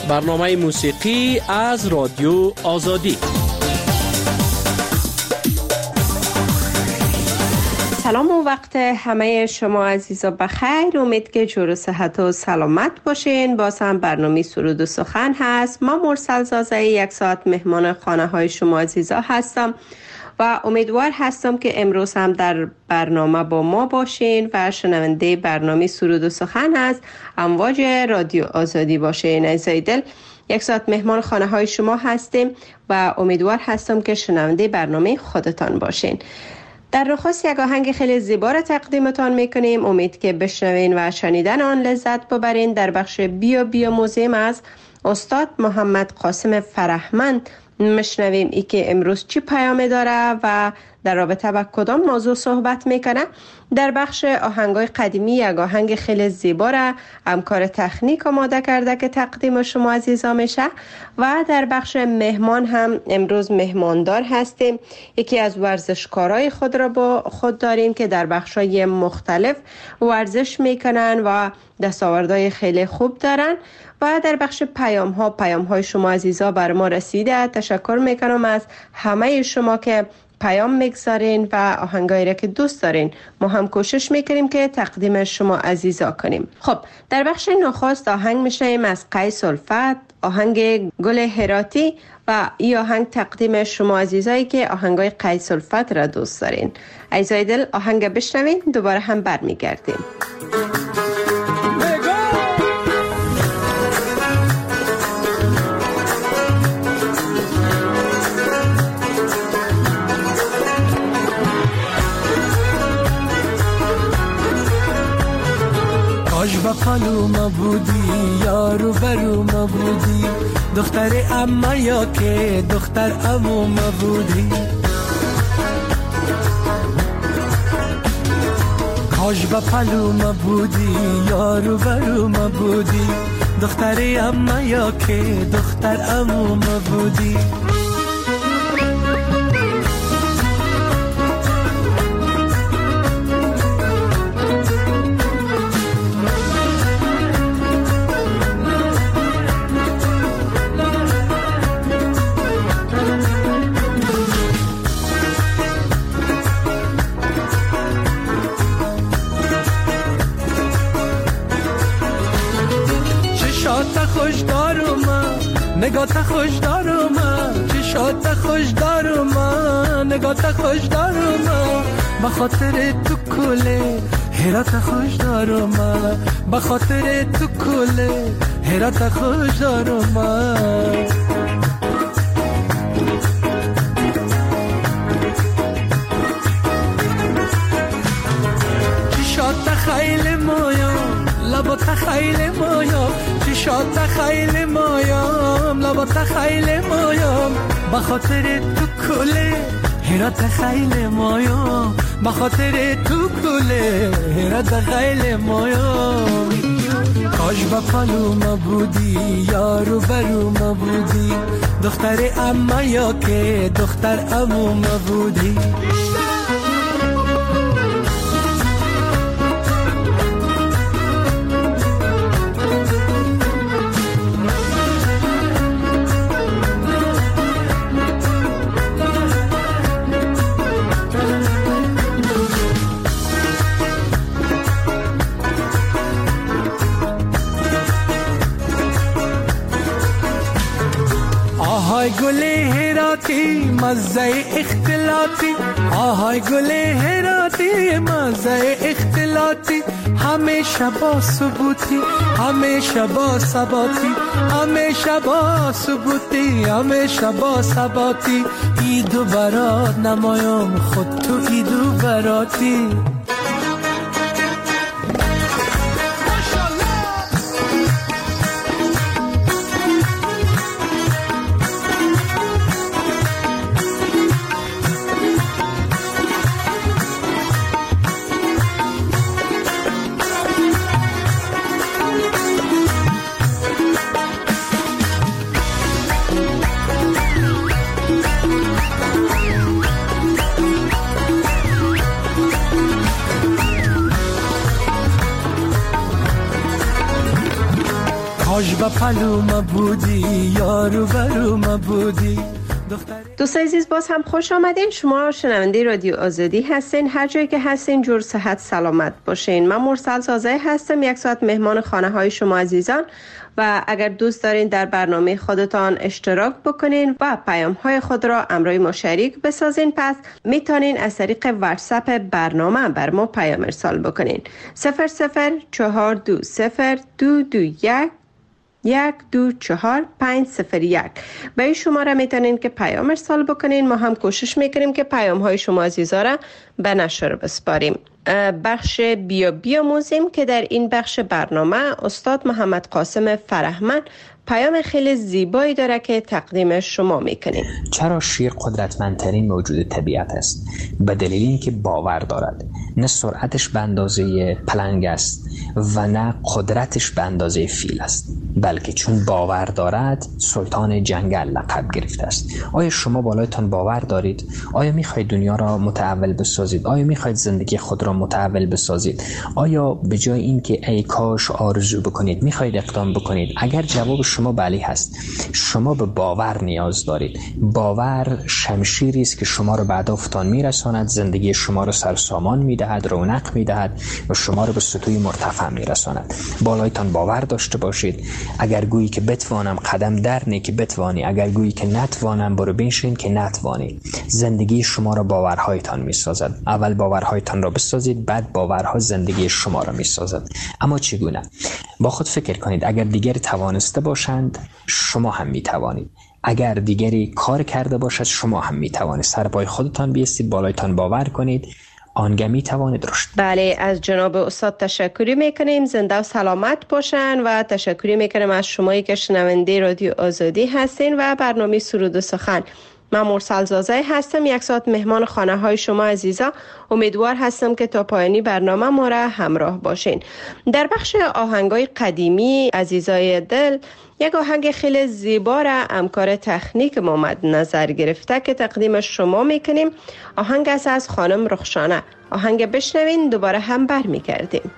برنامه موسیقی از رادیو آزادی. سلام و وقت همه شما عزیزا بخیر. امید که جور و صحت و سلامت باشین. باز هم برنامه سرود و سخن هست. ما مرسل زازه یک ساعت مهمان خانه های شما عزیزا هستم و امیدوار هستم که امروز هم در برنامه با ما باشین و شنونده برنامه سرود و سخن هست امواج رادیو آزادی باشین. عزیزای دل، یک ساعت مهمان خانه های شما هستیم و امیدوار هستم که شنونده برنامه خودتان باشین. در نخست یک آهنگ خیلی زیبا را تقدیمتان میکنیم. امید که بشنوین و شنیدن آن لذت ببرین. در بخش بیا بیا موزیم از استاد محمد قاسم فرهمند میشنویم ای که امروز چی پیام داره و در رابطه با کدام موضوع صحبت میکنه. در بخش آهنگای قدیمی یک آهنگ خیلی زیبا را همکار تکنیک آماده کرده که تقدیم شما عزیزا میشه. و در بخش مهمان هم امروز مهماندار هستیم. یکی از ورزشکارای خود را با خود داریم که در بخشای مختلف ورزش میکنن و دستاوردهای خیلی خوب دارن. و در بخش پیام های شما عزیزا بر ما رسیده. تشکر میکنم از همه شما که پیام میگذارین و آهنگایی را که دوست دارین. ما هم کوشش میکنیم که تقدیم شما عزیزا کنیم. خب، در بخش نخست آهنگ میشنیم از قیس الفت، آهنگ گل هراتی و این آهنگ تقدیم شما عزیزایی که آهنگای قیس الفت را دوست دارین. عزیزای دل، آهنگ بشنوین، دوباره هم برمیگردیم. کاش با پالوما بودی، یارو بروما بودی، دختر اما یا که دختر اموما بودی. کاش با پالوما بودی، یارو بروما بودی، دختر اما یا که دختر اموما بودی. نگات خوش دارم، چشات خوش دارم، نگات خوش دارم، بخاطر تو کله هرات خوش دارم، بخاطر تو کله هرات خوش دارم. چشات خیلی مایا، لبات خیلی مایا، چشات خیلی مایم، لبات خیلی مایم، بخاطر تو کله هرات خیلی مایم، بخاطر تو کله هرات خیلی مایم. کاش با پالوما بودی، یارو بروما بودی، دختر اما یا که دختر اموما بودی. آهای گل هراتی مزه اختلاطی، آهای گل هراتی مزه اختلاطی، همیشه با ثبوتی، همیشه با ثباتی، همیشه با ثبوتی، همیشه با ثباتی. ایدو برات نمایم خود تو ایدو براتی. آج با پلوم بودی یارو برو بودی. دوستان عزیز باز هم خوش آمدین. شما شنونده رادیو آزادی هستین. هر جایی که هستین جور صحت سلامت باشین. من مرسل زازه هستم، یک ساعت مهمان خانه های شما عزیزان. و اگر دوست دارین در برنامه خودتان اشتراک بکنین و پیام های خود را همراه ما شریک بسازین، پس میتونین از طریق واتساپ برنامه بر ما پیام ارسال بکنین. 004220221 به این شماره میتونین که پیام ارسال بکنین. ما هم کوشش میکنیم که پیام های شما عزیزا را به نشر بسپاریم. بخش بیاموزیم که در این بخش برنامه استاد محمد قاسم فرهمند پیام خیلی زیبایی داره که تقدیم شما میکنیم. چرا شیر قدرتمندترین موجود طبیعت است؟ به دلیل اینکه باور دارد. نه سرعتش به اندازه پلنگ است و نه قدرتش به اندازه فیل است، بلکه چون باور دارد سلطان جنگل لقب گرفته است. آیا شما بالایتان باور دارید؟ آیا میخواید دنیا را متحول بسازید؟ آیا میخواید زندگی خود را متحول بسازید؟ آیا به جای اینکه ای کاش آرزو بکنید میخواید اقدام بکنید؟ اگر جواب شما بله هست، شما به باور نیاز دارید. باور شمشیری است که شما را به هدفتان میرساند، زندگی شما را سرسامان میدهد، رونق میدهد و شما را به سطوح مرتفع میرساند. بالایتان باور داشته باشید. اگر گویی که بتوانم قدم در نه که بتوانی، اگر گویی که نتوانم برو بنشین که نتوانی. زندگی شما را باورهایتان میسازد. اول باورهایتان را بسازید، بعد باورها زندگی شما را میسازد. اما چگونه؟ با خود فکر کنید. اگر دیگری توانسته باشند شما هم میتوانید. اگر دیگری کار کرده باشد شما هم میتوانید. سر پای خودتان بیستید، بالایتان باور کنید، آنگه میتوانید رشد. بله، از جناب استاد تشکری میکنیم. زنده و سلامت باشن و تشکری میکنیم از شمایی که شنونده رادیو آزادی هستین و برنامه سرود و سخن. من مرسل زازه هستم، یک ساعت مهمان خانه های شما عزیزا. امیدوار هستم که تا پایانی برنامه ما را همراه باشین. در بخش آهنگای قدیمی عزیزای دل، یک آهنگ خیلی زیبا را همکار تکنیک ما مد نظر گرفته که تقدیم شما میکنیم. آهنگ از خانم رخشانه. آهنگ بشنوین، دوباره هم برمیگردیم.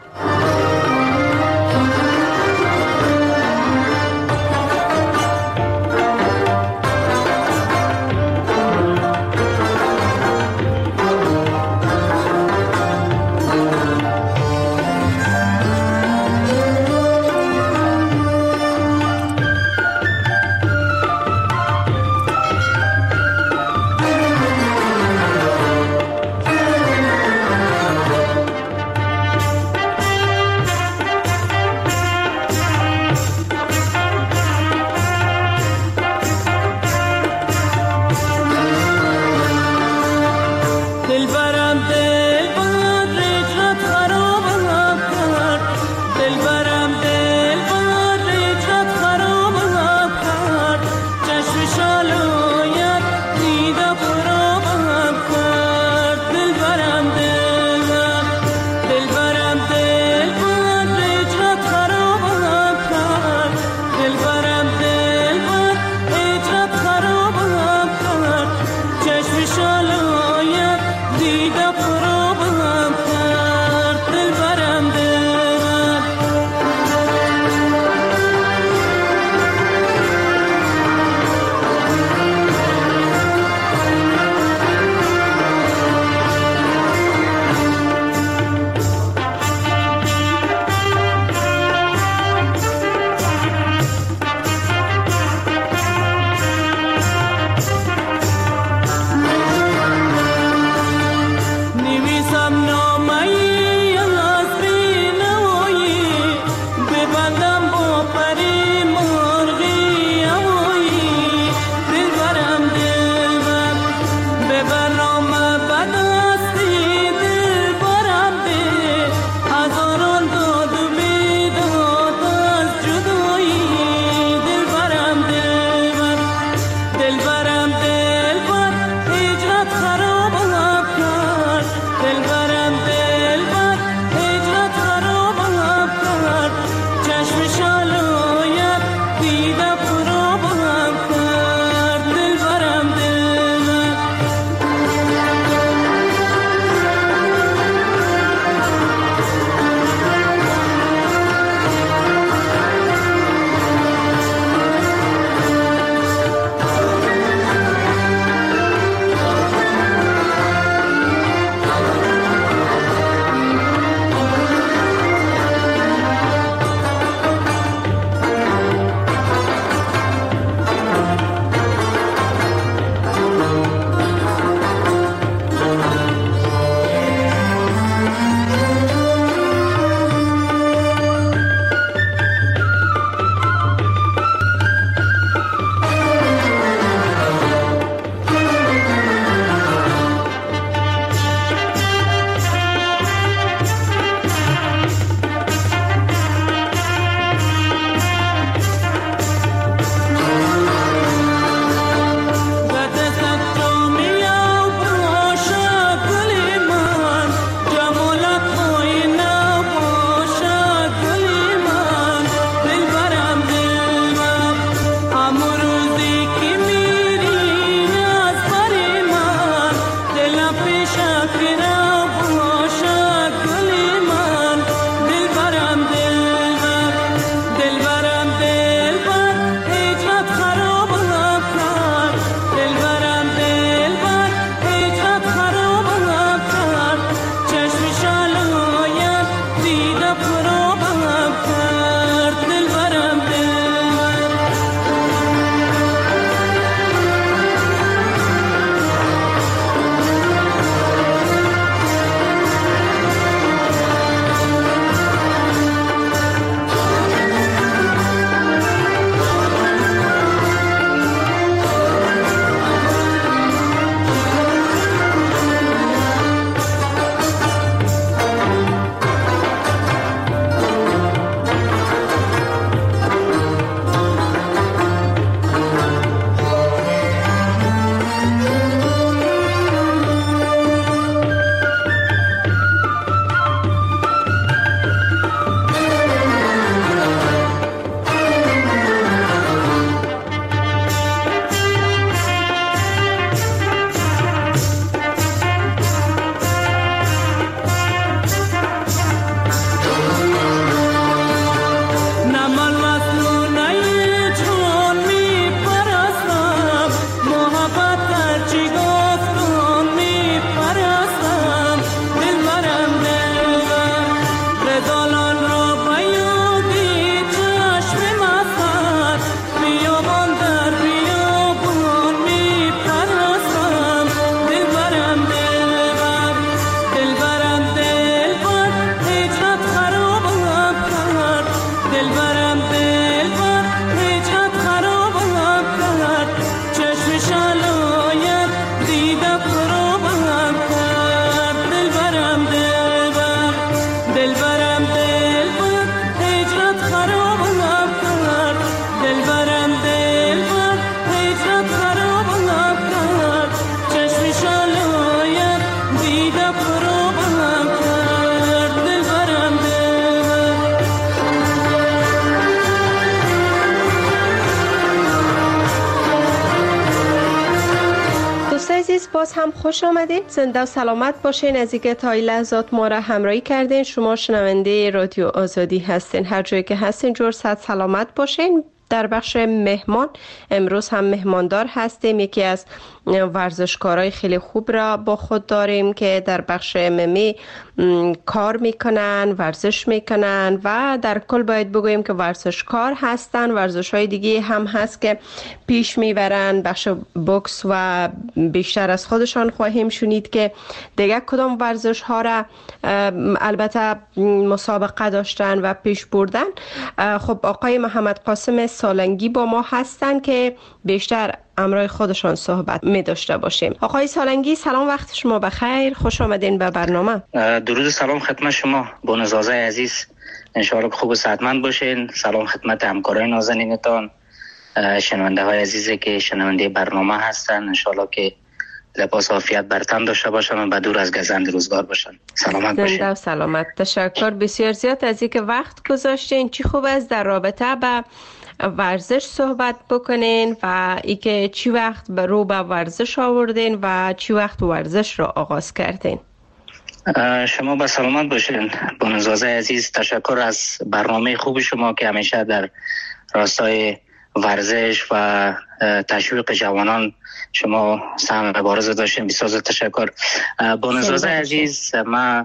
باز هم خوش آمدید. زنده و سلامت باشین. از اینکه تا این لحظات ما را همراهی کردین. شما شنونده رادیو آزادی هستین. هر جایی که هستین جور صحت سلامت باشین. در بخش مهمان امروز هم مهماندار هستیم. یکی از ورزشکارای خیلی خوب را با خود داریم که در بخش MMA کار میکنن، ورزش میکنن و در کل باید بگوییم که ورزشکار هستن. ورزش‌های دیگه هم هست که پیش میبرن. بخش بوکس و بیشتر از خودشان خواهیم شنید که دیگه کدام ورزش ها را البته مسابقه داشتن و پیش بردن. خب آقای محمد قاسم سالنگی با ما هستن که بیشتر امرای خودشان صحبت می داشته باشیم. آقای سالنگی سلام، وقت شما بخیر، خوش آمدین به برنامه. درود سلام خدمت شما بانوزازه عزیز، انشاءالله خوب و صحتمند باشین. سلام خدمت همکارای نازنینتان، شنونده های عزیزی که شنونده برنامه هستن، انشاءالله که لباس عافیت بر تن داشته باشن و بدور از گزند روزگار باشن. سلامت باشین. زنده و سلامت. تشکر بسیار زیاد از اینکه وقت گذاشتین. چی خوب است در رابطه با ورزش صحبت بکنین و اینکه چی وقت رو به ورزش آوردین و چی وقت ورزش را آغاز کردین. شما با سلامت باشین بانوزازه عزیز. تشکر از برنامه خوب شما که همیشه در راستای ورزش و تشویق جوانان شما سهم مبارزه داشتین. بسیار تشکر بانوزازه عزیز. ما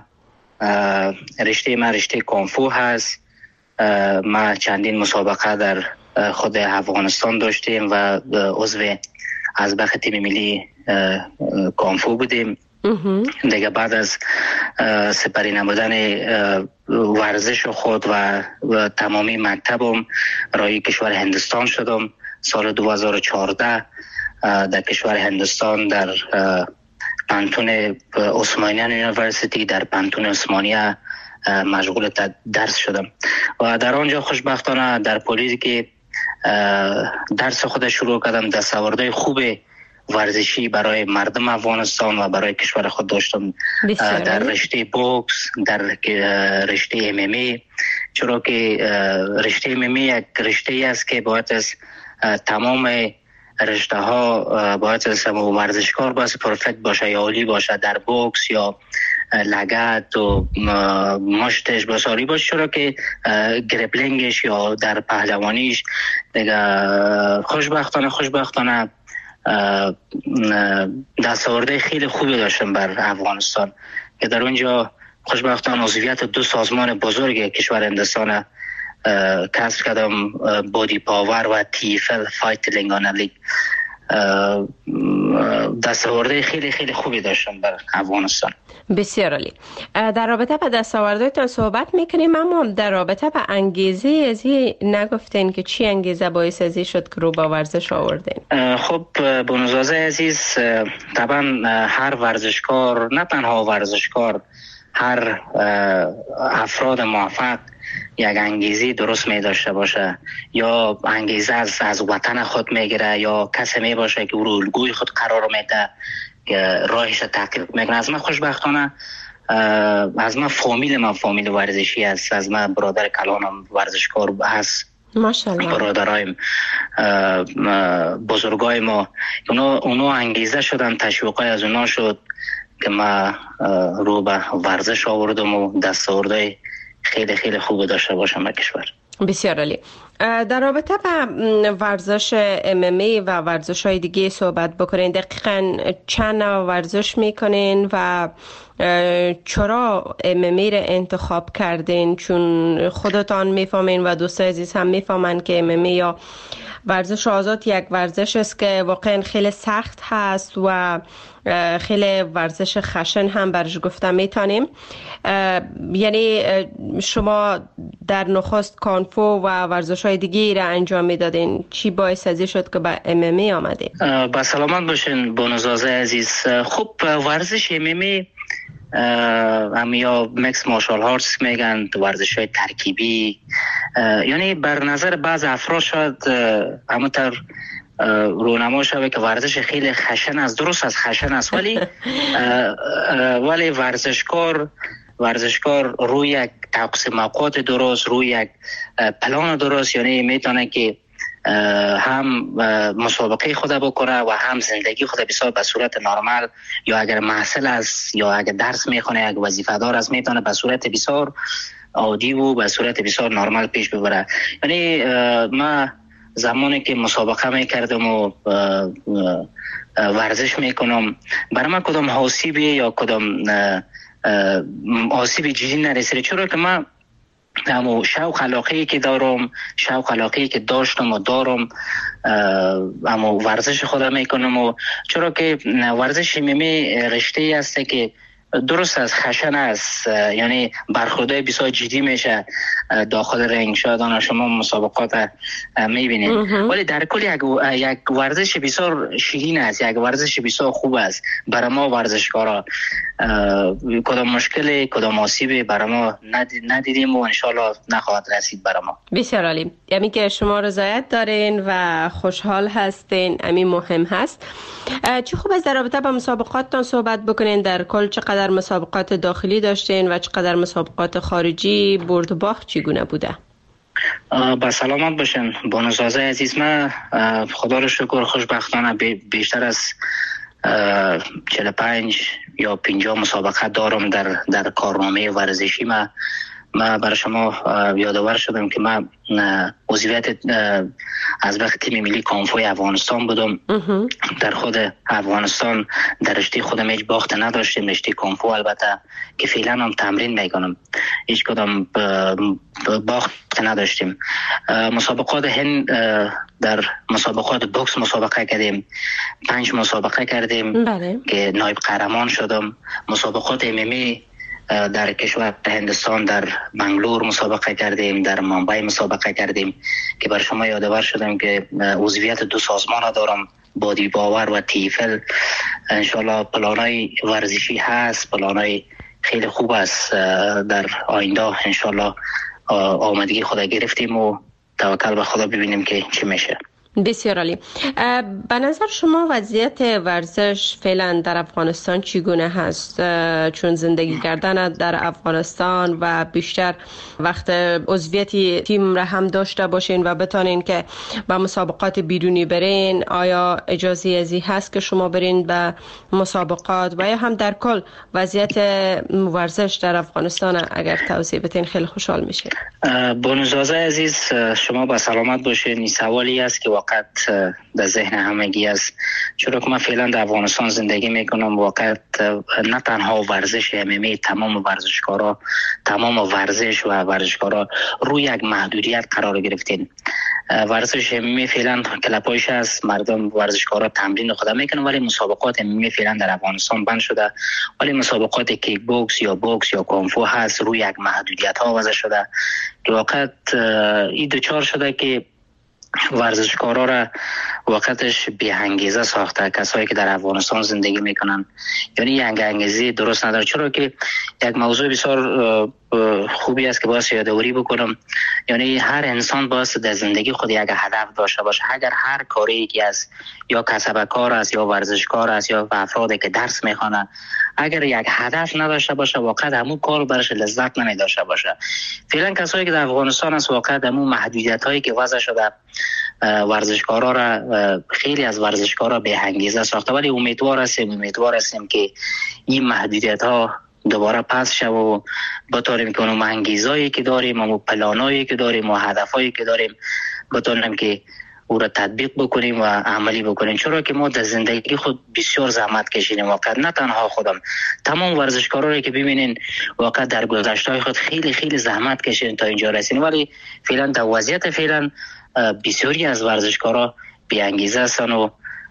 رشته کونفو هست. ما چندین مسابقه در خود افغانستان داشتیم و عضو از بخ تیم ملی کونفو بودیم. دیگه بعد از سپری نمودن ورزش خود و تمامی مکتبم رای کشور هندوستان شدم. سال 2014 در کشور هندوستان در پانتون عثمانیان یونیورسیتی در پانتون عثمانیه مشغول درس شدم و در آنجا خوشبختانه در پلیس که درس خود شروع کردم، دستاوردهای خوب ورزشی برای مردم افغانستان و برای کشور خود داشتم. در رشته بوکس، در رشته MMA، چرا که رشته MMA یک رشته است که باید از تمام رشته ها باید از ورزشکار باید پرفکت باشه یا عالی باشه در بوکس یا لگد و مشتش بساری باشه، چرا که گریپلینگش یا در پهلوانیش دیگه خوشبختانه دستاورده خیلی خوبی داشتم بر افغانستان که در اونجا خوشبختانه عضویت 2 سازمان بزرگ کشور هندوستان کسب کردم، بودی پاور و TFL فایت تلنگانه لیگ. دستاورده خیلی خوبی داشتم در افغانستان. بسیار عالی. در رابطه با دستاوردهایتان صحبت میکنیم، اما در رابطه با انگیزه از این نگفتین که چی انگیزه باعث ازی شد که رو با ورزش آوردین؟ خب بانوزازه عزیز، طبعا هر ورزشکار، نه تنها ورزشکار، هر افراد موفق یک انگیزه درست می داشته باشه، یا انگیزه از وطن خود میگیره، یا کسی می باشه که او رو الگوی خود قرار میده، راهش تحقیق میکنه. از من خوشبختانه از من فامیل ورزشی است. از من برادر کلانم ورزشکار هست، ماشاءالله. برادرایم بزرگای ما اونا انگیزه شدن، تشویقای از اونا شد که ما رو به ورزش آوردم و دستاوردهای خیلی خوب داشته باشم به کشور. بسیار عالی. در رابطه با ورزش MMA و ورزش های دیگه صحبت بکنین. دقیقاً چند نوع ورزش میکنین و چرا MMA را انتخاب کردین؟ چون خودتان میفهمین و دوستای عزیز هم میفهمن که MMA یا ورزش آزاد یک ورزش است که واقعا خیلی سخت هست و خیلی ورزش خشن هم برش گفته میتونیم. یعنی شما در نخست کانفو و ورزش های دیگه را انجام میدادین، چی باعث ازی شد که به MMA آمدین؟ با سلامت باشین بانوزازه عزیز. خب ورزش MMA هم یا مکس مارشال آرتس میگن، ورزش های ترکیبی، یعنی بر نظر بعض افراد شاید همونطور رونما شده که ورزش خیلی خشن است. درست است، خشن است، ولی ورزشکار روی یک تقسیم اوقات درست، روی یک پلان درست، یعنی میتونه که هم مسابقه خود بکنه و هم زندگی خود بسیار به صورت نرمال، یا اگر محصل است یا اگر درس میخونه، اگر وظیفه دار است، میتونه به صورت بسیار عادی و به صورت بسیار نرمال پیش ببره. یعنی ما زمانی که مسابقه میکردم و ورزش میکنم، برای من کدام آسیبی یا کدام آسیب جدی نرسید، چرا که من همو شوق علاقه‌ای که دارم، شوق علاقه‌ای که داشتم و دارم، همو ورزش خودم میکنم. و چرا که ورزش میمی رشته است که درست از خشن است، یعنی برخوردهای بسیار جدی میشه داخل رنگ. شاید شما مسابقات میبینید، ولی در کل یک ورزش بسیار شیرین است، یک ورزش بسیار خوب است برای ما ورزشکارا. کدام مشکل، کدام آسیبی برای ما ندیدیم و انشالله نخواهد رسید برای ما. بسیار عالی. یعنی که شما رضایت دارین و خوشحال هستین، همین مهم هست. چه خوب است در رابطه با مسابقاتتان صحبت بکنین. در کل چقدر مسابقات داخلی داشتین و چقدر مسابقات خارجی؟ برد و باخت چگونه بوده؟ با سلامت باشین بانوزازه عزیز. من خدا رو شکر خوشبختانه بیشتر از 45 یا 50 مسابقه دارم در کارنامه ورزشی. من برای شما یادآور شدم که من عضویت از وقت تیم ملی کانفوی افغانستان بودم. در خود افغانستان در رشته خودم هیچ باخت نداشتیم، رشته کانفو البته که فعلا هم تمرین میکنم، هیچ کدام باخت نداشتیم. مسابقات هند، در مسابقات بوکس مسابقه کردیم، 5 مسابقه کردیم که نایب قهرمان شدم. مسابقات MMA در کشور هندستان در بنگلور مسابقه کردیم، در ممبئی مسابقه کردیم که بر شما یادآور شدم که عضویت 2 سازمان دارم، بادی باور و تیفل. انشالله پلانای ورزشی هست، پلانای خیلی خوب است. در آینده انشالله آمادگی خود گرفتیم و توکل به خدا ببینیم که چی میشه. بسیار عالی. به نظر شما وضعیت ورزش فعلا در افغانستان چگونه هست؟ چون زندگی کردن در افغانستان و بیشتر وقت عضویت تیم را هم داشته باشین و بتانین که به مسابقات بیرونی برین، آیا اجازه ازی هست که شما برین به مسابقات و یا هم در کل وضعیت ورزش در افغانستان اگر توضیح بدین خیلی خوشحال میشه. بانوزازه عزیز، شما با سلامت باشین. این سوالی است که واقعا در ذهن همگی است، چرا که من فعلا در افغانستان زندگی میکنم. واقعا نه تنها ورزش MMA، تمام ورزشکارا، تمام ورزش و ورزشکارا روی یک محدودیت قرار گرفتین. ورزش MMA فعلا کلپایش است، مردم ورزشکارا تمرین خود میکنن، ولی مسابقات MMA فعلا در افغانستان بند شده. ولی مسابقات کیک بوکس یا کونفو هست، روی یک محدودیت ها وضع شده که واقعا این دوچار شده که ورزشکارا را وقتش بی انگیزه ساخته. کسایی که در افغانستان زندگی میکنن یعنی یک انگیزه درست نداره. چرا که یک موضوع بسیار خوبی است که باید یادآوری بکنم، یعنی هر انسان باید در زندگی خود یک هدف داشته باشه. اگر هر کاری که از یا کسب کار است یا ورزشکار است یا افرادی که درس میخوانند، اگر یک هدف نداشته باشه واقعا همون کار برش لذت نمی داشته باشه. فعلا کسایی که در افغانستان است واقعا همون محدودیت هایی که وضع شده ورزشکارا را، خیلی از ورزشکارا به انگیزه ساخته. ولی امیدوار هستیم که این محدودیت ها دوباره پس شد و بتونیم که اون انگیزایی که داریم، اون پلانایی که داریم و هدفایی که داریم بتونیم که او را تطبیق بکنیم و عملی بکنیم. چرا که ما در زندگی خود بسیار زحمت کشیدیم، واقعا نه تنها خودم، تمام ورزشکارایی که ببینین واقعا در گذشته خود خیلی خیلی زحمت کشیدن تا اینجا رسیدیم. ولی فعلا در وضعیت فعلا بسیاری از ورزشکارا بی انگیزه هستن و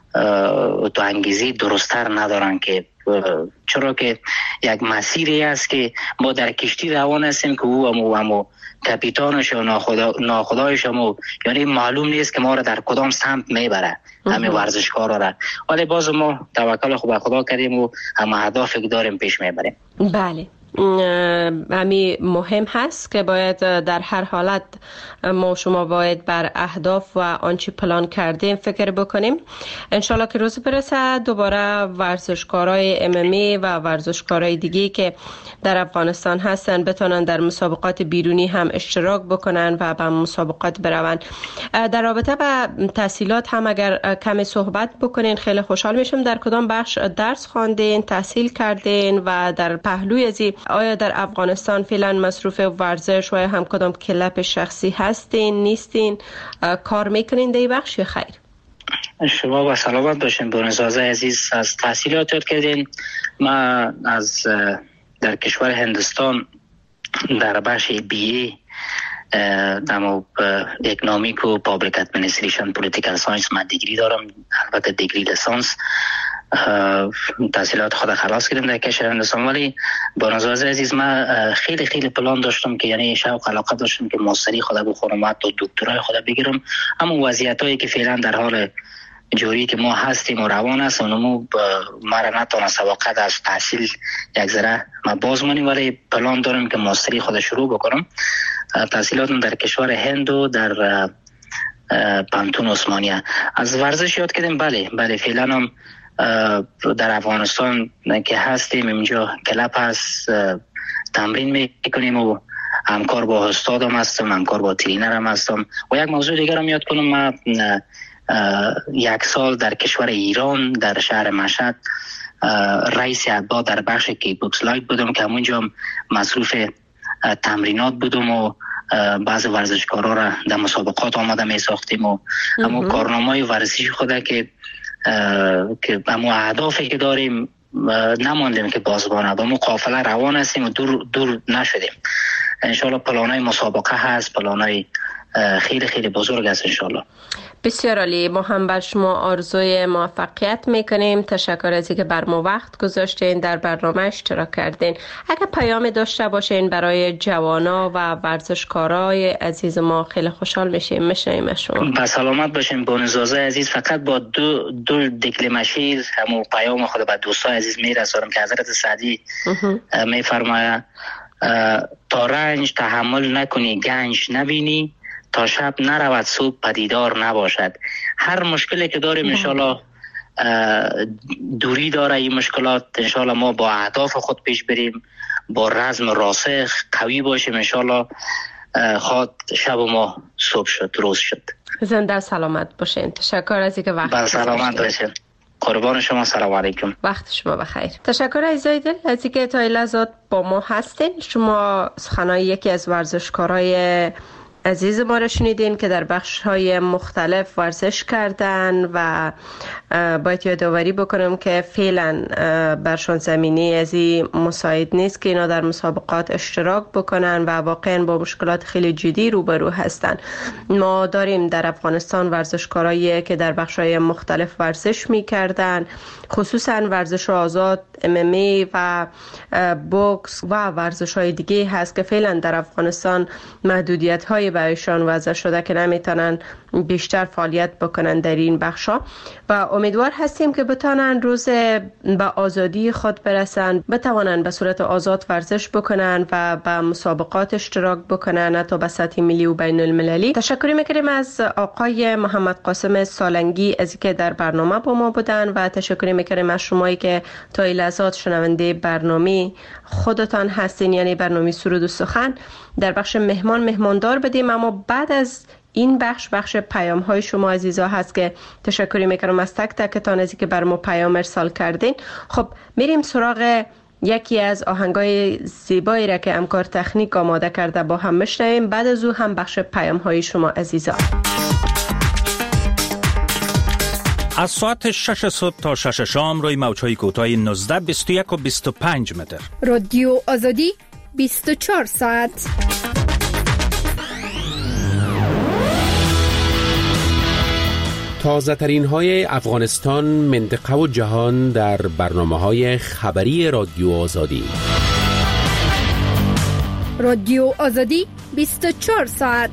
تو انگیزه درست‌تر ندارن، که چرا که یک مسیری است که ما در کشتی روان هستیم که او همو کپیتانش و ناخدایش همو، یعنی معلوم نیست که ما را در کدام سمت میبره همه ورزشکارا را. ولی باز ما توکل خوب خدا کردیم و همه اهدافی که داریم پیش میبریم. بله همی مهم هست که باید در هر حالت ما شما باید بر اهداف و آنچه پلان کردیم فکر بکنیم. انشالله که روز برسه دوباره ورزشکارای MMA و ورزشکارای دیگه که در افغانستان هستن بتونن در مسابقات بیرونی هم اشتراک بکنن و به مسابقات بروند. در رابطه با تحصیلات هم اگر کمی صحبت بکنین خیلی خوشحال میشم. در کدام بخش درس خواندین، تحصیل کردین و در پهلوی ازی آیا در افغانستان فعلا مصروف ورزش و هم کدام کلب شخصی هستین نیستین، کار میکنین در این بخش یا خیر؟ شما با سلامت باشین. بونزازه عزیز، از تحصیلات یاد کردین. ما از در کشور هندوستان در بخش BA دمو اکنامیک و پابلیک ادمنستریشن پولیتیکال ساینس من دیگری دارم، البته دیگری لیسانس. تحصیلات خود خلاص کردم در کشور هندوستان، ولی بانزاز عزیز من خیلی پلان داشتم که یعنی شوق علاقه داشتم که ماستری خود بخونم، حتی دکترای خود بگیرم. اما وضعیتایی که فعلا در حال جوری که ما هستیم و روان است اونمو ما را نتونست وقت از تحصیل یک ذره ما باز مانیم، ولی پلان دارم که ماستری خود شروع بکنم. تحصیلاتم در کشور هند و در پانتون عثمانیه. از ورزش یاد کردیم. بله فعلا هم در افغانستان که هستیم اینجا کلب هست، تمرین میکنیم و همکار با استادم هستم، همکار با ترینرم هستم. و یک موضوع دیگر هم یاد کنم، من 1 سال در کشور ایران در شهر مشهد رئیس اتباع در بخش کیک بوکس لایت بودم که همونجا مصروف تمرینات بودم و بعض ورزشکارا را در مسابقات آماده می ساختیم و اما کارنامه ورزشی خود که اما اهدافی که داریم نماندیم که بازبانه با ما قافله روان هستیم و دور نشدیم. انشالله پلانای مسابقه هست، پلانای خیلی بزرگ است انشالله. بسیار عالی. ما هم بر شما آرزوی موفقیت میکنیم. تشکر از اینکه بر ما وقت گذاشتین، در برنامه اشتراک کردین. اگر پیام داشته باشین برای جوانا و ورزشکارای عزیز ما خیلی خوشحال میشیم. میشنویم شما. با سلامت باشین بونزازه عزیز. فقط با دو دکلمه شیر همو پیام خود به دوستای عزیز میرسونم که حضرت سعدی میفرماید تا رنج تحمل نکنی گنج نبینی، تا شب نرود صبح پدیدار نباشد. هر مشکلی که داریم انشالله دوری داره این مشکلات. انشالله ما با اهداف خود پیش بریم، با رزم راسخ قوی باشیم. انشالله خواد شب ما صبح شد، روز شد. زنده سلامت باشین. تشکر از اینکه وقت گذاشتین. سلامت باشین. قربان شما. سلام علیکم. وقت شما بخیر. تشکر عزیزای دل از اینکه تا این لحظات با ما هستین. شما سخنای یکی از ورزشکارای عزیز ما را شنیدین که در بخش‌های مختلف ورزش کردن و باید یادآوری بکنم که فعلا برشان زمینی ازی مساعد نیست که اینا در مسابقات اشتراک بکنن و واقعا با مشکلات خیلی جدی روبرو هستن. ما داریم در افغانستان ورزشکارایی که در بخش‌های مختلف ورزش می‌کردن، خصوصا ورزش آزاد، MMA و بوکس و ورزش‌های دیگه هست که فعلا در افغانستان محدودیت‌های برایشان وضع شده که نمیتونن بیشتر فعالیت بکنن در این بخشا و امیدوار هستیم که بتونن روز به آزادی خود برسن، بتوانن به صورت آزاد ورزش بکنن و به مسابقات اشتراک بکنن حتی به سطح ملی و بین المللی. تشکر میکنیم از آقای محمد قاسم سالنگی از اینکه در برنامه با ما بودن و تشکر میکنیم از شمایی که تا این لحظات شنونده برنامه خودتان هستین، یعنی برنامه سرود و سخن. در بخش مهماندار بدیم، اما بعد از این بخش پیام های شما عزیزا هست که تشکری میکنم از تک تکتان از اینکه بر ما پیام ارسال کردین. خب میریم سراغ یکی از آهنگای زیبایی را که همکار تکنیک آماده کرده با هم میشنویم. بعد از او هم بخش پیام های شما عزیزا. از ساعت 6 صبح تا 6 شام روی موج‌های کوتاه 19 21 و 25 متر. رادیو آزادی 24 ساعت. تازه ترین های افغانستان، منطقه و جهان در برنامه‌های خبری رادیو آزادی. رادیو آزادی 24 ساعت.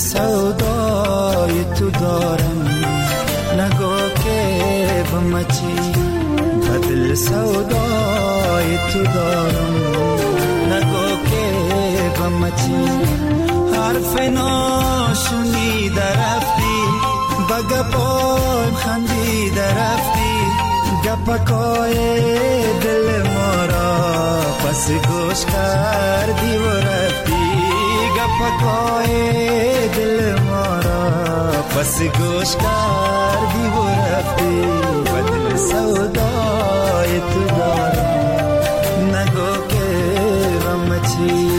سودای تو دارم نگو که بمچی بدل سودای تو دارم نگو که بمچی حرف ناشونی درفتی بگپایم خندی درفتی گپکای دل ما را پس گوش کردی و رفتی گپکای دل ما را پس گوش کردی و رفتی بدل سودای تو دارم نگو که غمچی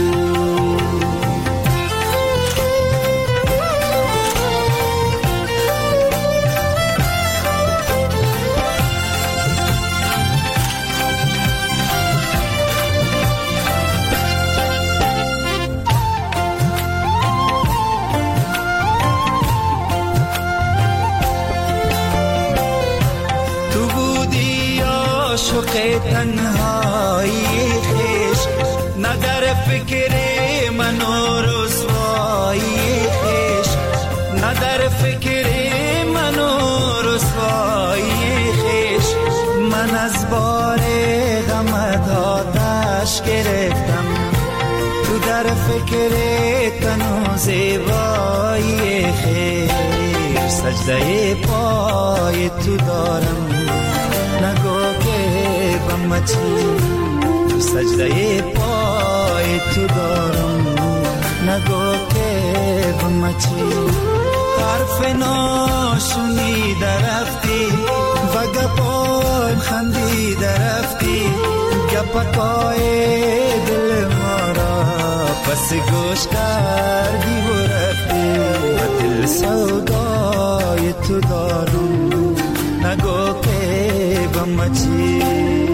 تنهایی خیش نه در فکر من و رسوایی خیش نه در فکر من و رسوایی خیش من از بار غمت آتش گرفتم تو در فکر تن و زیبایی خیش سجده پای تو دارم نگو که بمچی سجده پای تو دارم نگو که بمچی حرف ناشونی درفتی و گپایم خندی درفتی گپکای دل ما را پس گوش کردی و رفتی و دل سودای تو دارم نگو که بمچی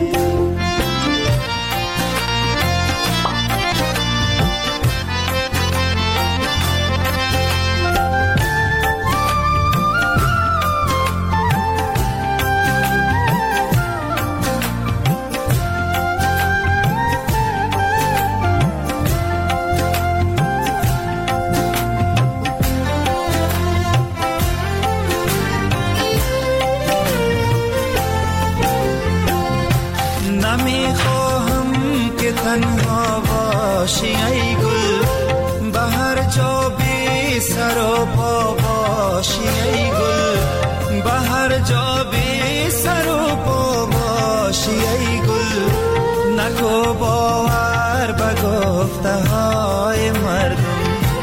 تنها باشی ای گل به هر جا بی سر و پا باشی ای گل به هر جا بی سر و پا باشی ای گل نکو باور به گفته های مردم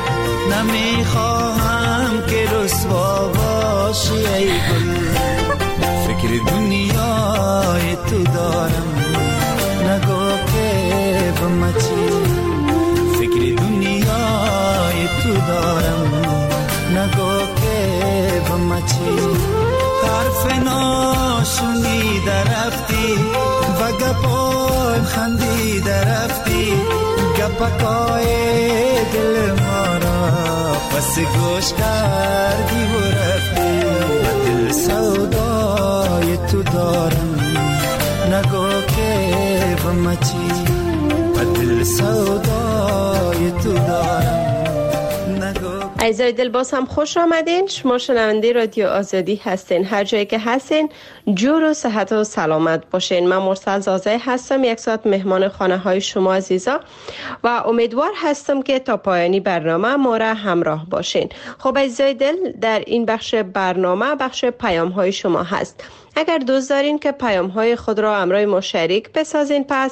نمیخواهم که رسوا باشی ای گل فکر دنیای تو دارم نگو که بمچی فکر دنیای تو دارم نگو که بمچی حرف ناشونی درفتی و گپایم خندی درفتی گپکای دل ما را پس گوش کردی و رفتی دل سودای تو دارم نگو که بمچی بدل سودای تو دارم نگو. عزیزای دل باز هم خوش آمدین. شما شنونده رادیو آزادی هستین. هر جایی که هستین جور و صحت و سلامت باشین. من مرسل زازه هستم، یک ساعت مهمان خانه های شما عزیزا و امیدوار هستم که تا پایانی برنامه ما را همراه باشین. خب عزیزای دل، در این بخش برنامه بخش پیام های شما هست. اگر دوست دارین که پیام های خود را همراه ما شریک بسازین، پس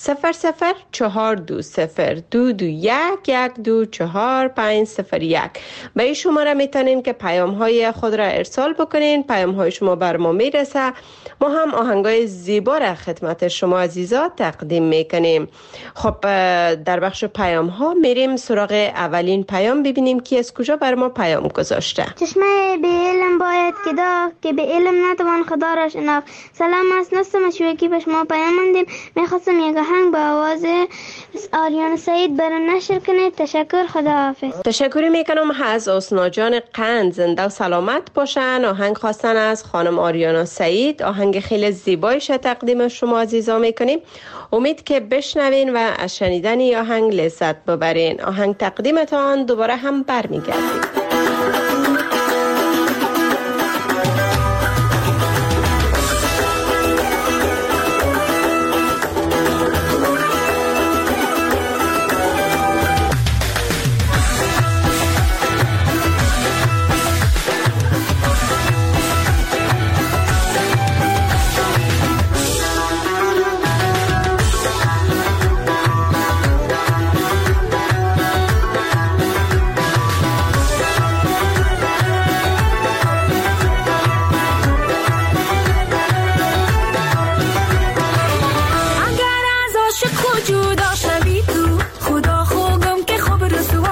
0042221124501 به این شماره میتونین که پیام های خود را ارسال بکنین. پیام های شما بر ما میرسه، ما هم آهنگای زیبا را خدمت شما عزیزا تقدیم میکنیم. خب در بخش پیام ها میریم سراغ اولین پیام، ببینیم کی از کجا بر ما پیام گذاشته. چشمه به علم باید که داغ که به علم نتوان خدا را شناخت. سلام، از نست مشوقی به شما پیام مندیم. میخواستم یک آهنگ با آواز آریانا سعید برام نشر کنید. تشکر، خداحافظ. تشکر میکنم از اسنا جان قند، زنده و سلامت باشن. آهنگ خواستن از خانم آریانا سعید، آهنگ خیلی زیبایش تقدیم شما عزیزا میکنیم. امید که بشنوین و از شنیدن آهنگ لذت ببرین. آهنگ تقدیمتان دوباره هم برمیگردیم.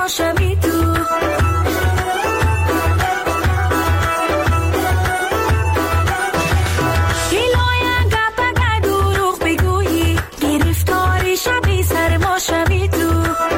سرما شوی تو. گلای گپ اگر دروغ بگویی گرفتاری شبی سرما شوی تو.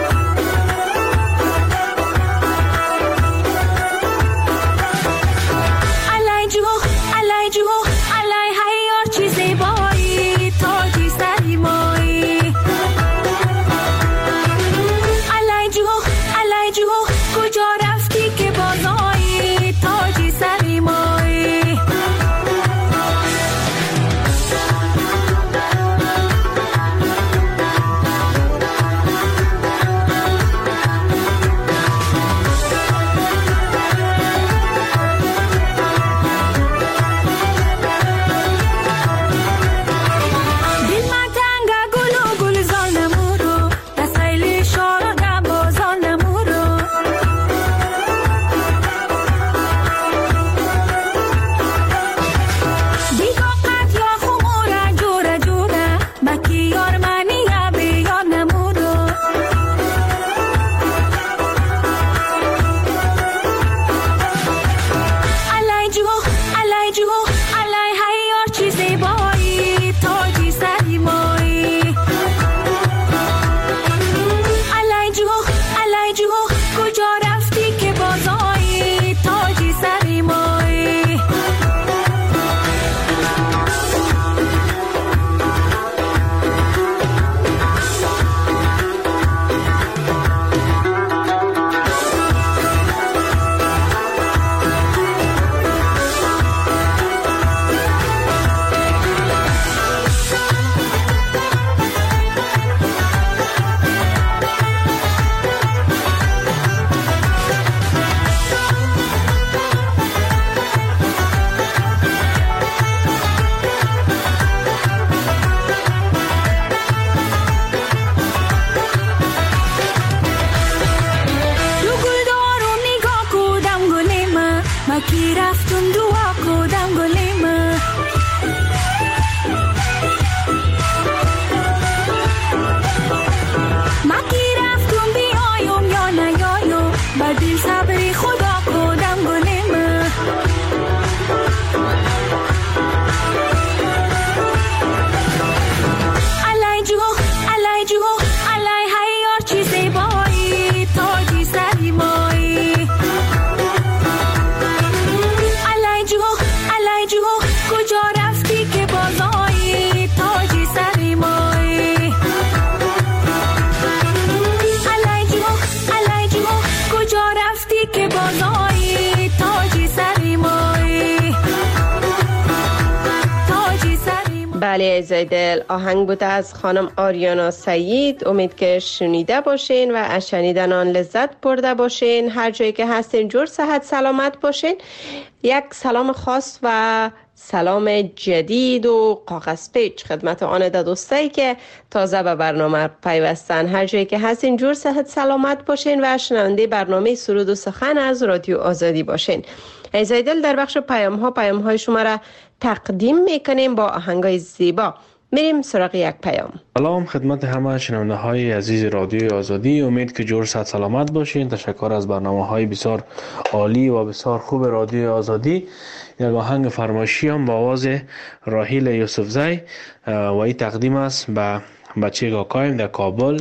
بله عزیزدل، آهنگ بوده از خانم آریانا سعید. امید که شنیده باشین و از شنیدن آن لذت برده باشین. هر جایی که هستین جور صحت سلامت باشین. یک سلام خاص و سلام جدید و کاغذ پیچ خدمت آن دوستایی که تازه به برنامه پیوستن. هر جایی که هستین جور صحت سلامت باشین و شنونده برنامه سرود و سخن از رادیو آزادی باشین. عزیزدل، در بخش پیام های شما را تقدیم میکنیم با آهنگای زیبا. میریم سراغ یک پیام. سلام خدمت همه شنونده های عزیز رادیو آزادی. امید که جور صحت سلامت باشین. تشکر از برنامه های بسیار عالی و بسیار خوب رادیو آزادی. یک آهنگ فرمایشی هم با آواز راحیل یوسفزی و این تقدیم است به بچه کاکایم در کابل،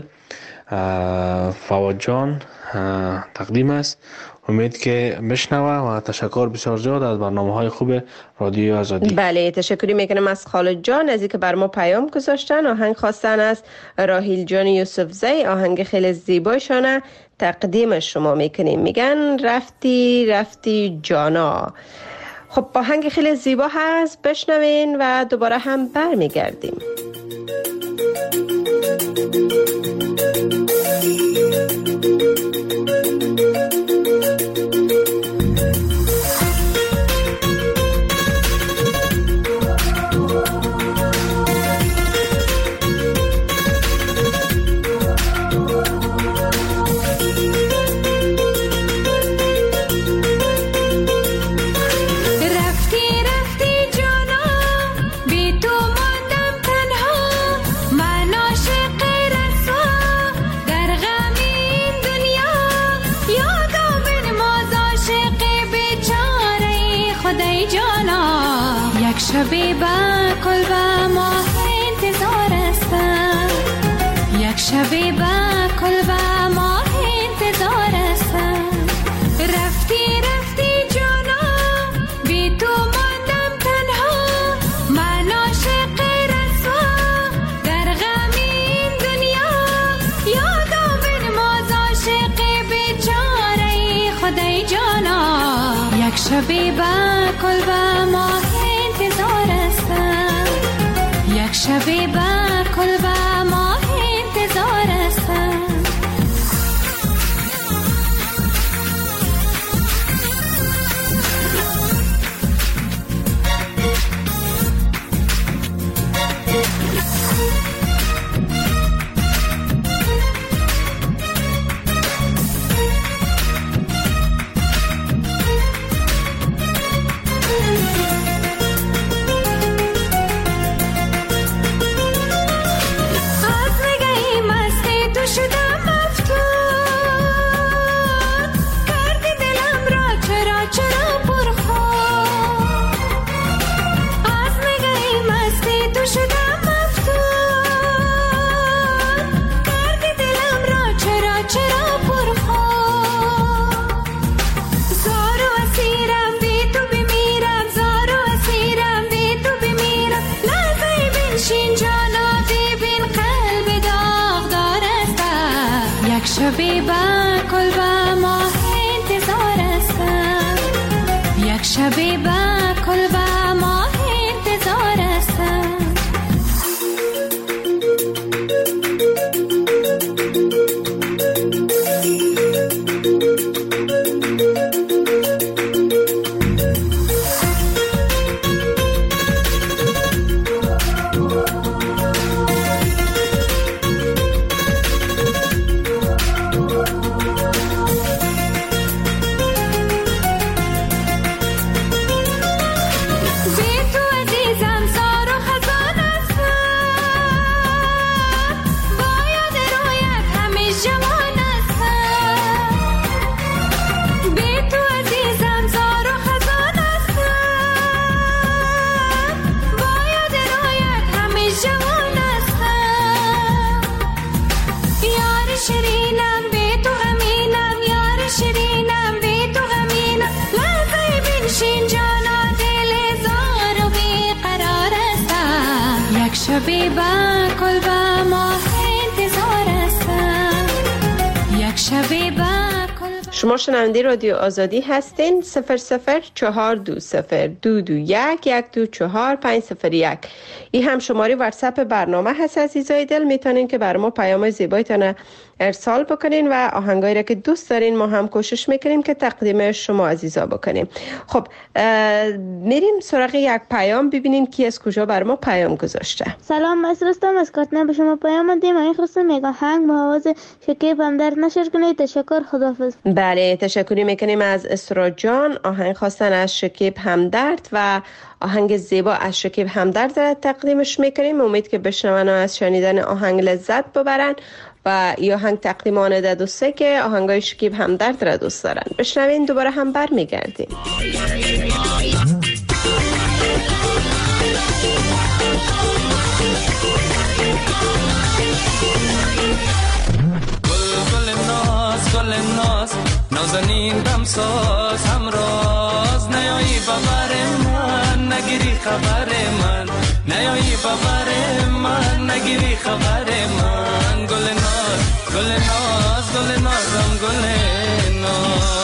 فواد جان تقدیم است. امید که بشنوه و تشکر بسیار زیاد از برنامه‌های خوب رادیو آزادی. بله تشکری میکنم از خالد جان از اینکه بر ما پیام گذاشتن. آهنگ خواستن از راحیل جان یوسفزی. آهنگ خیلی زیبایشانه تقدیم شما میکنیم. میگن رفتی رفتی جانا. خب آهنگ خیلی زیبا هست، بشنوین و دوباره هم برمیگردیم. رفتی رفتی جانا، بی تو ماندم تنها. خدای جانا. یک شبی با کل با ماه انتظار هستم، یک شبی با کل با ماه انتظار هستم. رفتی رفتی جانا بی تو ماندم تنها، من عاشق رسوا در غم این دنیا. یادم بنواز عاشق بیچاره خدای جانا. یک شبی با کل با ماه انتظار هستم، یک شبی با کل با ماه انتظار هستم. شبی با کل با ماه انتظار هستم، یک شبی با کل با ماه انتظار هستم. شبی با کل با ماه انتظار هستم، یک شبی با کل. شما شنونده رادیو آزادی هستین. 004221124501. این هم شماره واتساپ برنامه هست. عزیزای دل میتونین که بر ما پیام زیبایتان ارسال بکنین و آهنگایی را که دوست دارین ما هم کوشش میکنیم که تقدیم شما عزیزا بکنیم. خب میریم سراغ یک پیام ببینیم کی از کجا بر ما پیام گذاشته. سلام، من رستم از کاتنه به شما پیام دادم. این خواستم یک آهنگ با آواز شکیب همدرد نشر کنید. تشکر، خداحافظ. بله، تشکری میکنیم از اسرا جان. آهنگ خواستن از شکیب همدرد و آهنگ زیبا از شکیب همدرد را تقدیمش میکنیم. امید که بشنون و از شنیدن آهنگ لذت ببرن و این آهنگ تقدیم آنده دوسته که آهنگای شکیب همدرد را دوست دارن. بشنوین، دوباره هم بر میگردیم. گل ناز نازنین دمساز همراز نیایی ببر من نگیری خبر من، نیایی ببر من نگیری خبر من. گل ناز گل ناز گل نازم گل ناز.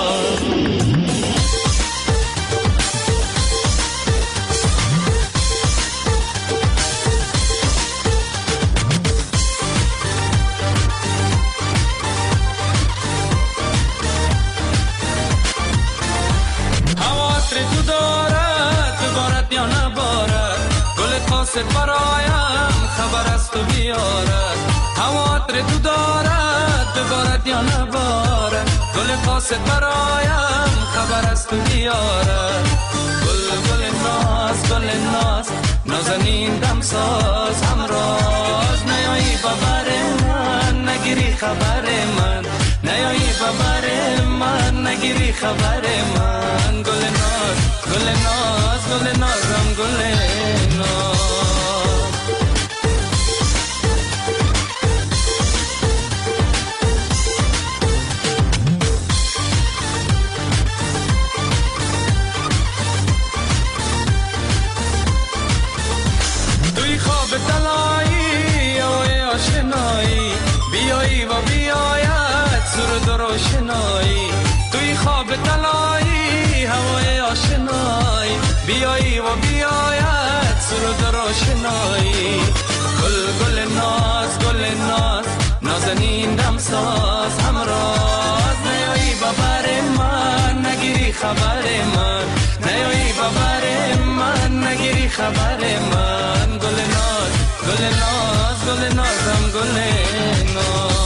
برایم خبر است تو بیارد، هواتر تو دارد ببارد یا نبارد. گل قاصد برایم خبر است تو بیارد. گل ناز گل ناز نازنین دمساز همراز نیایی ببر من نگیری خبر من، نیایی ببر من نگیری خبر من. گل ناز طلایی هوای آشنایی بیایی و بیاید سرود روشنایی گل گل ناز نازنین دمساز همراز نیایی ببر من نگیری خبر من نیایی ببر من نگیری خبر من گل نازم گل ناز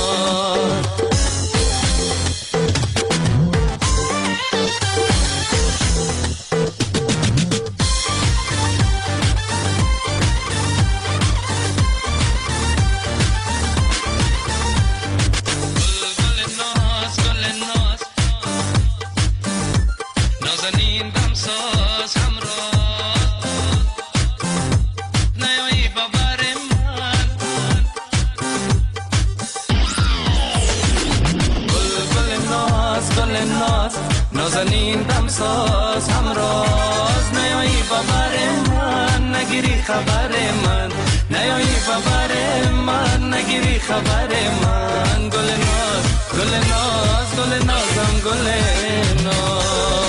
نازنین دمساز همراز نیایی ببر من نگیری خبر من نیایی ببر من نگیری خبر من گل نازم گل ناز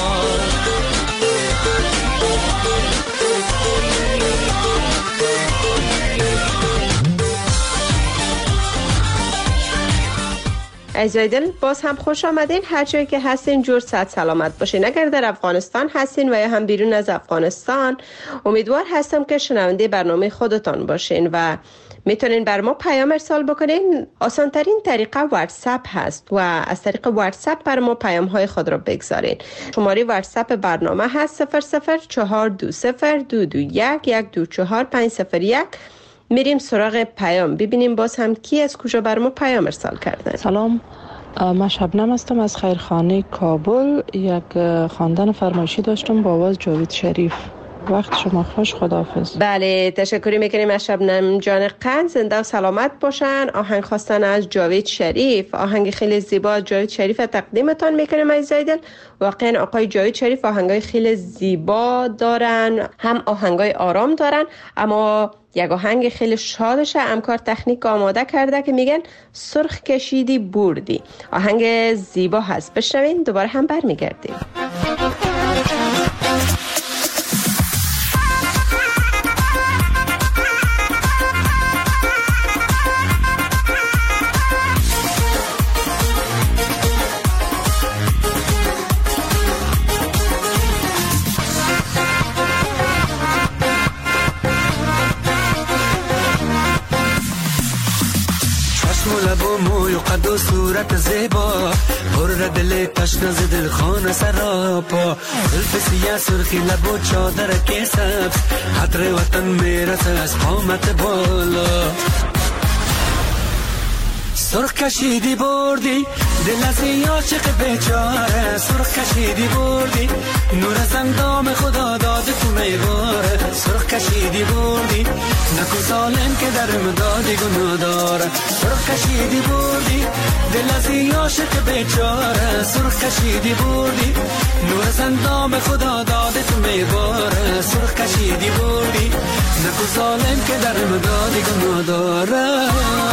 عزیزای دل باز هم خوش آمدین. هر جایی که هستین جور صحت سلامت باشین. اگر در افغانستان هستین و یا هم بیرون از افغانستان، امیدوار هستم که شنونده برنامه خودتان باشین و میتونین بر ما پیام ارسال بکنین. آسان ترین طریقه واتساپ هست و از طریق واتساپ بر ما پیام های خود را بگذارین. شماره واتساپ برنامه هست 004221221124501. میریم سراغ پیام ببینیم باز هم کی از کجا بر ما پیام ارسال کرده. سلام، من شبنم هستم از خیرخانه کابل. یک خواندن فرمایشی داشتم با آواز جاوید شریف. وقت شما خوش، خداحافظ. بله، تشکر میکنیم از شبنم جان قند. زنده و سلامت باشن. آهنگ خواستن از جاوید شریف، آهنگ خیلی زیبا جاوید شریف تقدیمتان میکنیم عزیزای دل. واقعا آقای جاوید شریف آهنگای خیلی زیبا دارن، هم آهنگای آرام دارن، اما یک آهنگ خیلی شادش همکار تکنیک آماده کرده که میگن سرخ کشیدی بردی. آهنگ زیبا هست، بشنوین دوباره هم برمیگردیم. قد و صورت زیبا پر دل تشنه ز دل خانه سراپا زلف سیاه سرخی لب و چادر که سبز حضر وطن میرسه از قامت بالا سرخ کشیدی بردی دل از عاشق بیچاره سرخ کشیدی بردی نور از اندام خدا داده تو میواره سرخ کشیدی بردی نکو ظالم که در مدادی گناه داره سرخ کشیدی بردی دل از عاشق بیچاره سرخ کشیدی بردی نور از اندام خدا داده تو میواره سرخ کشیدی بردی نکو ظالم که در مدادی گناه داره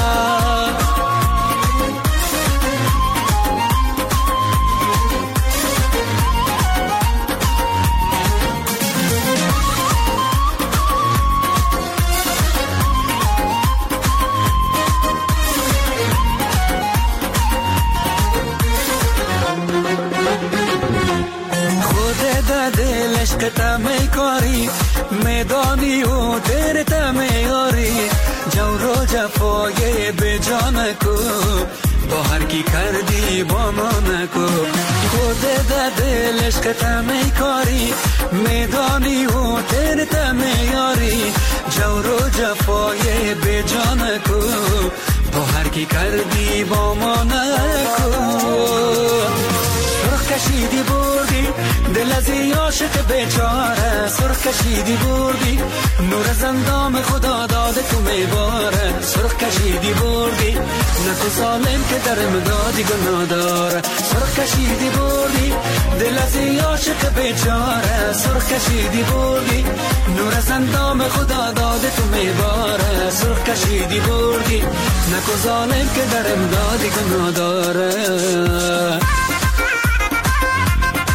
عشق میکاری میدانی و تیر میاری جور و جفای به جان کو با هر کی کردی با ما نکو خود دل عشق میکاری میدانی و تیر میاری جور و جفای به جان کو با هر کی کردی با ما نکو سرخ کشیدی بردی دل از عاشق بیچاره سرخ کشیدی بردی نور از اندام خدا داده تو میباره سرخ کشیدی بردی نکو ظالم که در مدادی گناه داره سرخ کشیدی بردی دل از عاشق بیچاره سرخ کشیدی بردی نور از اندام خدا داده تو میباره سرخ کشیدی بردی نکو ظالم که در مدادی گناه داره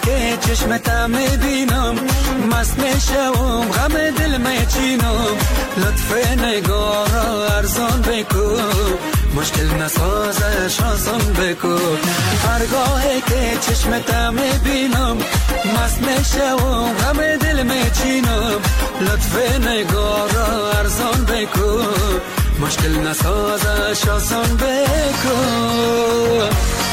که چشمتم میبینم مست میشم غم دل میچینم لطف نگاه را ارزان بکن مشکل نسازش آسان بکن هرگاهی که چشمتم میبینم مست میشم غم دل میچینم لطف نگاه را ارزان بکن مشکل نسازش آسان بکن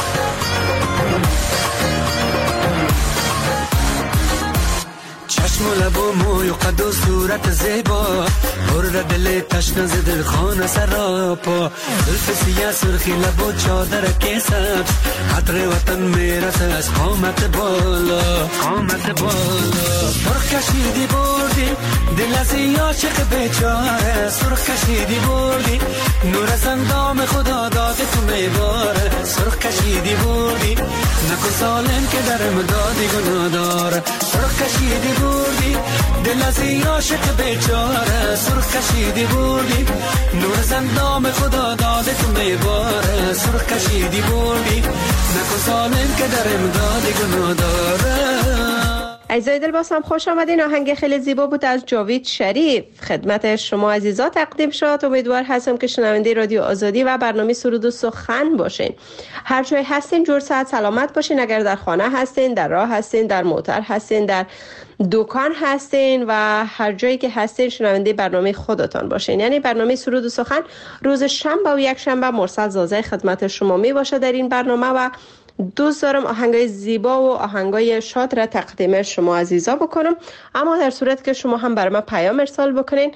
چشم و لب و موی و قد و صورت زیبا پر دل تشنه ز دل خانه سراپا زلف سیاه سرخی لب و چادر که سبز عطر وطن میرسه از قامت بالا سرخ کشیدی بردی دل از عاشق بیچاره سرخ کشیدی بردی نور از اندام خدا داد تو میباره سرخ کشیدی بردی نکن سالم که در مدادی گناه داره سرخ کشیدی بردی دل از عاشق بیچاره سرخ کشیدی بردی نور از اندام خدا داد تو میباره سرخ کشیدی بردی نکن سالم که در مدادی گناه داره. عزیزای دل باز هم خوش آمدین. آهنگ خیلی زیبا بود از جاوید شریف خدمت شما عزیزا تقدیم شد. امیدوار هستم که شنونده رادیو آزادی و برنامه سرود و سخن باشین. هر جای هستین جور صحت سلامت باشین. اگر در خانه هستین، در راه هستین، در موتر هستین، در دکان هستین و هر جایی که هستین شنونده برنامه خودتان باشین. یعنی برنامه سرود و سخن روز شنبه و یک شنبه مرسل زازه خدمت شما می باشه در این برنامه و دوست دارم آهنگای زیبا و آهنگای شاد را تقدیم شما عزیزا بکنم. اما در صورت که شما هم برای من پیام ارسال بکنین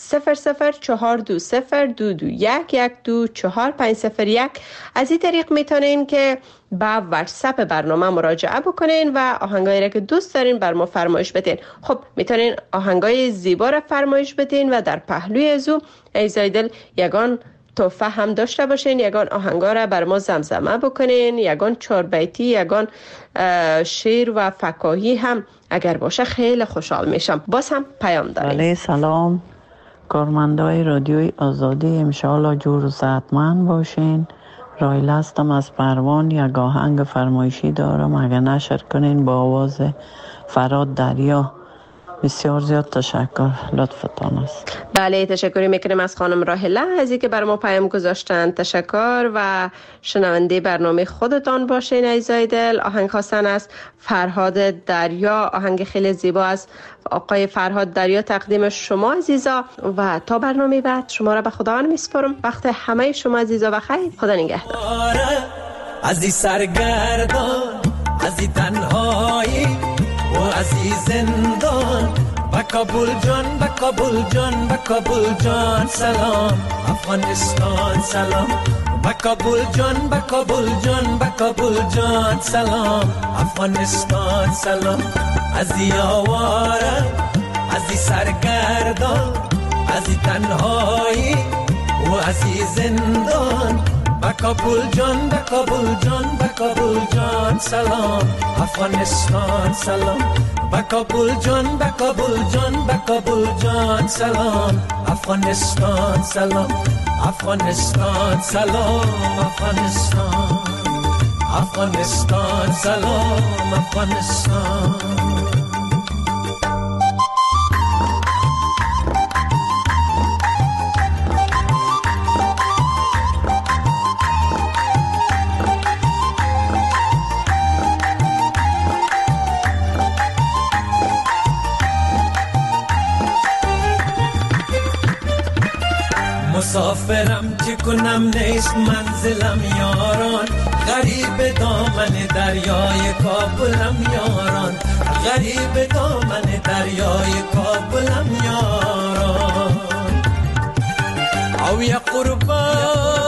004220221124501 از این طریق میتونین که با واتساپ برنامه مراجعه بکنین و آهنگایی را که دوست دارین بر ما فرمایش بدین. خب میتونین آهنگای زیبا را فرمایش بدین و در پهلوی ازو عزیزای دل یگان تحفه هم داشته باشین. یگان آهنگا را بر ما زمزمه بکنین، یگان 4 بیتی، یگان شعر و فکاهی هم اگر باشه خیلی خوشحال میشم. باز هم پیام داریم. بله سلام کارمندای رادیوی آزادی، انشاءالله جور و صحتمند باشین. رایل هستم از پروان. یک آهنگ فرمایشی دارم اگر نشر کنین با آواز فراد دریا. بسیار زیاد تشکر، لطفتان است. بله تشکری میکنیم از خانم راهله از اینکه بر ما پیام گذاشتن. تشکر و شنونده برنامه خودتان باشین عزیزای دل. آهنگ خواستن از فرهاد دریا، آهنگ خیلی زیبا از آقای فرهاد دریا تقدیم شما عزیزا و تا برنامه بعد شما را به خداوند میسپارم. وقت همه شما عزیزا بخیر. خدا نگهدار. از این سرگردان، از این تنهایی و از این زندان، با کابل جان، با کابل جان، با کابل جان سلام افغانستان سلام. با کابل جان، با کابل جان، با کابل جان سلام افغانستان سلام. از این آواره، از این سرگردان، از این تنهایی و از این زندان، با کابل جان، با کابل جان، با کابل جان سلام افغانستان سلام. با کابل جان، با کابل جان، با کابل جان سلام افغانستان سلام. افغانستان سلام افغانستان، افغانستان سلام افغانستان. مسافرم چه کنم نیست منزلم یاران، غریب دامن دریای کابلم یاران، غریب دامن دریای کابلم یاران. او یا قربان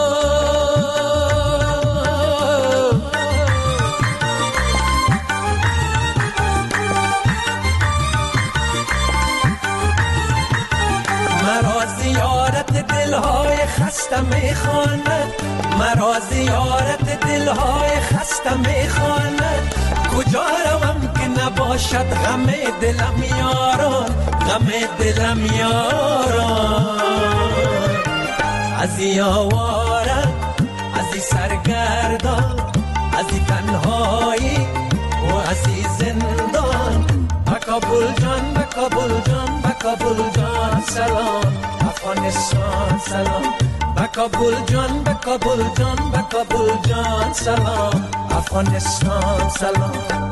مرا زیارت دلهای خسته میخواند، مرا زیارت دلهای خسته میخواند. کجا روم که نباشد غم دلم یاران، غم دلم یاران. از این آواره، از این سرگردان، از این تنهایی و از این زندگی کابل جان به کابل جان سلام افغانستان سلام به کابل جان به کابل جان به کابل جان سلام افغانستان سلام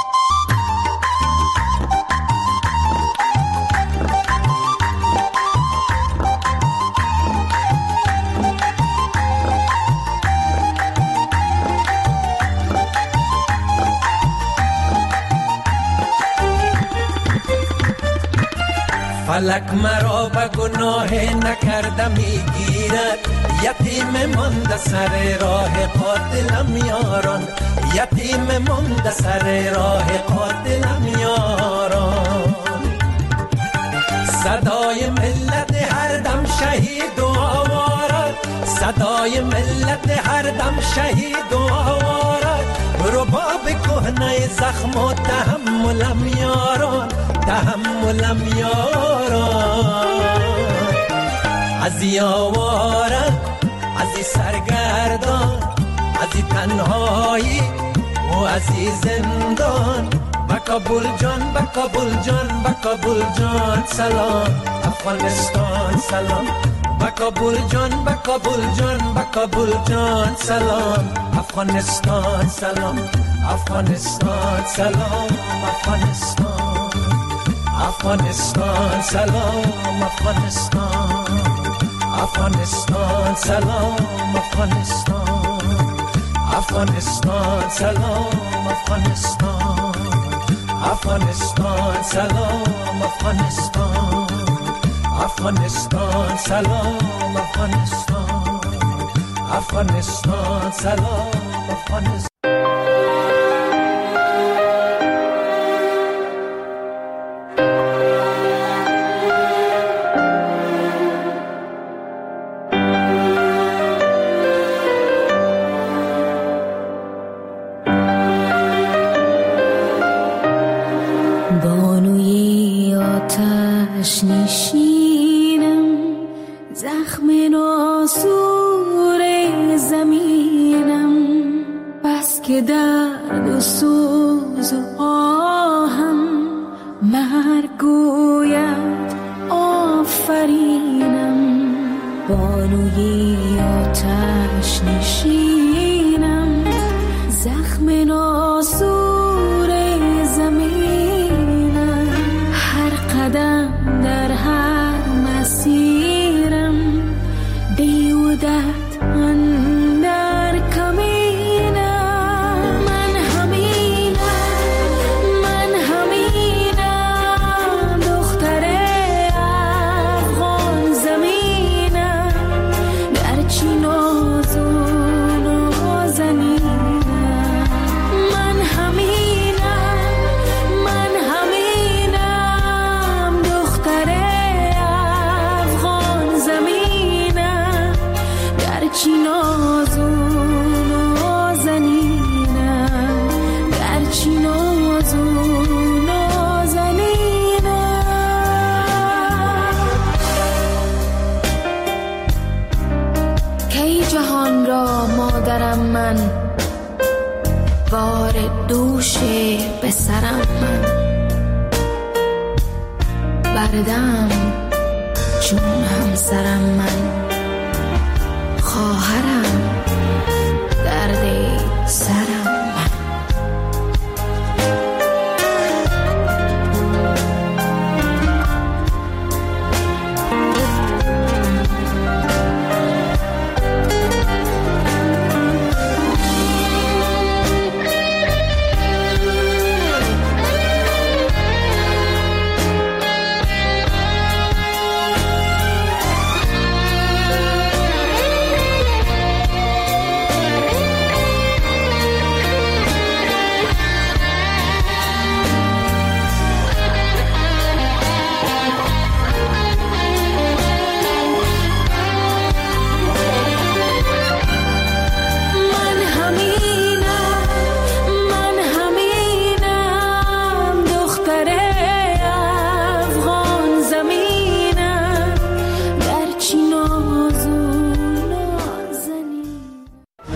فلک مرا به گناه نکرده میگیرد یتیم مانده سر راه قاتلم یاران یتیم مانده سر راه قاتلم یاران صدای ملت هر دم شهید و آوارد صدای ملت هر دم شهید و آوارد رباب کهنه زخم و تحملم یاران تحملم یاران ازی آوارد ازی سرگردان ازی تنهایی و ازی زندان به کابل جان به کابل جان به کابل جان سلام افغانستان سلام به کابل جان به کابل جان به کابل جان سلام افغانستان سلام افغانستان سلام افغانستان افغانستان سلام افغانستان افغانستان سلام افغانستان افغانستان سلام افغانستان افغانستان سلام افغانستان افغانستان سلام افغانستان افغانستان سلام افغانستان نشینم زخم ناسور زمینم بس که درد و سوز و آهم مرگ گوید آفرینم بانوی آتش نشینم زخم ناسور زمینم هر قدم در هر مسیرم بیودت اندر کمینم من همینم دختر افغان زمینم گرچه نازون و زنینم من همینم دختر افغان زمینم گرچه نازون و زنینم گرچه نازون و زنینم کی جهان را مادرم من بار دوش به سرم من بردم چون همسرم من خواهرم